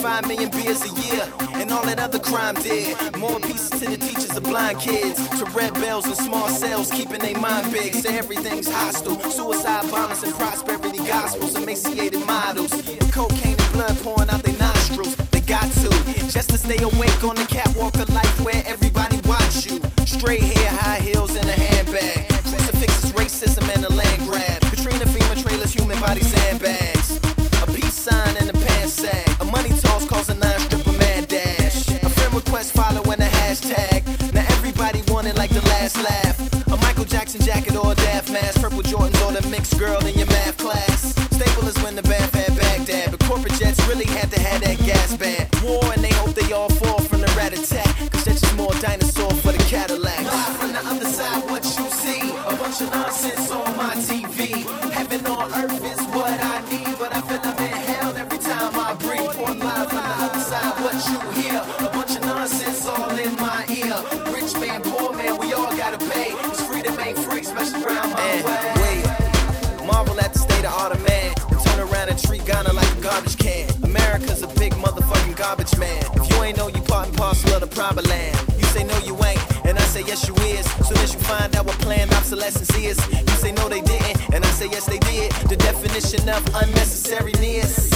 5 million beers a year, and all that other crime did. More pieces to the teachers of blind kids, to red bells and small cells, keeping their mind big. Say everything's hostile, suicide, violence, and prosperity gospels, emaciated models, with cocaine and blood pouring out their nostrils. They got to, just to stay awake on the catwalk of life where everybody watch you. Straight hair, high heels, and a handbag. Crucifixes, racism, and a land grab. Katrina, FEMA trailers, human body sandbags. A peace sign and a pants sag. A money toss calls a 9-stripper mad dash. A friend request following a hashtag. Now everybody want it like the last laugh. A Michael Jackson jacket or a daft mask. Purple Jordans or the mixed girl in your math class. Stable is when the bath had Baghdad, but corporate jets really had to have that gas bag. War and they hope they all fall from the rat attack, cause that's just more dinosaur for the Cadillacs. Live from the other side, what you see, a bunch of nonsense on my TV. Heaven on earth is what I need, but I feel I'm in hell every time I breathe. Born live from the other side, what you hear, a bunch of nonsense all in my ear. Rich man, poor man, we all gotta pay. It's freedom ain't free, especially around my way. Wait, marvel at the state of art of man, and turn around and treat Ghana like a garbage can. America's a big motherfucking garbage man. If you ain't know, you part and parcel of the proper land. You say no you ain't, and I say yes you is. Soon as you find out what planned obsolescence is, you say no they didn't, and I say yes they did. The definition of unnecessariness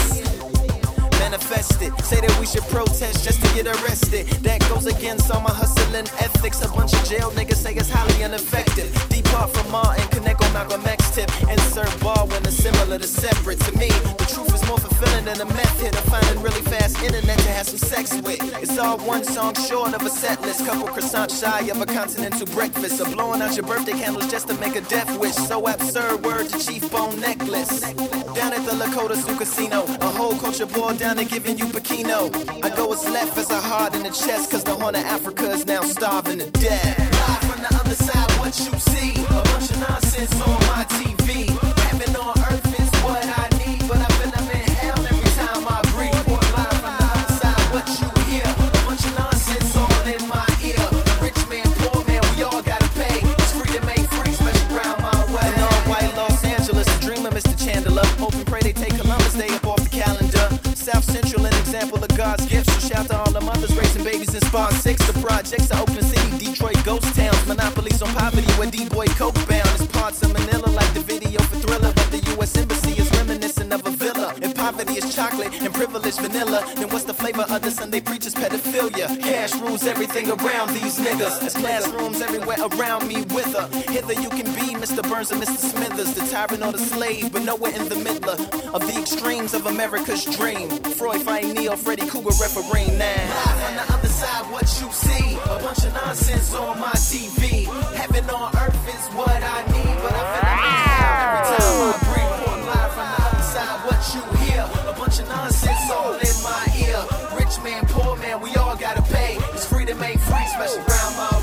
manifested. Say that we should protest just to get arrested. That goes against all my hustling ethics. A bunch of jail niggas say it's highly ineffective. Depart from Martin, connect on Malcolm X tip. Insert bar when it's similar to separate. To me, the truth is more fulfilling than a meth hit of finding really fast internet to have some sex with. It's all one song short of a set list. Couple croissants shy of a continental breakfast. Or blowing out your birthday candles just to make a death wish. So absurd, word to Chief Bone necklace. Down at the Lakota Zoo Casino, a whole culture boiled down to giving you Pekino. I go as left as a heart in the chest, cause the Horn of Africa is now starving to death. Live from the other side, what you see, a bunch of nonsense on my TV. Heaven on earth is what I need, but I feel I'm in hell every time I breathe. Live from the other side, what you hear, a bunch of nonsense all in my ear. Rich man, poor man, we all gotta pay. It's freedom ain't free, especially around my way. In all white Los Angeles, the dream of Mr. Chandler. Hope and pray they take Columbus Day up off the calendar. South Central, an example of God's gift. So shout to all the mothers raising babies in Spawn 6. The projects are open city, Detroit ghost towns. Monopolies on poverty where D-boy coke bound. It's parts of Manila like the video for Thriller, but the U.S. Embassy is reminiscent of a villa. If poverty is chocolate and privilege vanilla, then what's the flavor of the Sunday preacher's pedophilia? Cash rules everything around these niggas. There's classrooms everywhere around me with her. Hither you can be Mr. Burns or Mr. Smithers, the tyrant or the slave, but nowhere in the middle of the extremes of America's dream. Freud fighting Neo, Freddy Cougar refereeing now. Live on the other side, what you see, a bunch of nonsense on my TV. Heaven on earth is what I need, but I feel like every time I breathe. Born live from the other side, what you hear, a bunch of nonsense all in my ear. Rich man, poor man, we all gotta pay. It's freedom ain't free, especially around my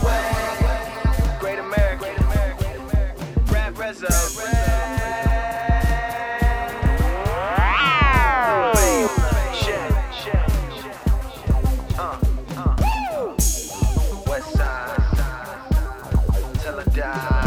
way. Great America, Rap Rezo. West side, till I die.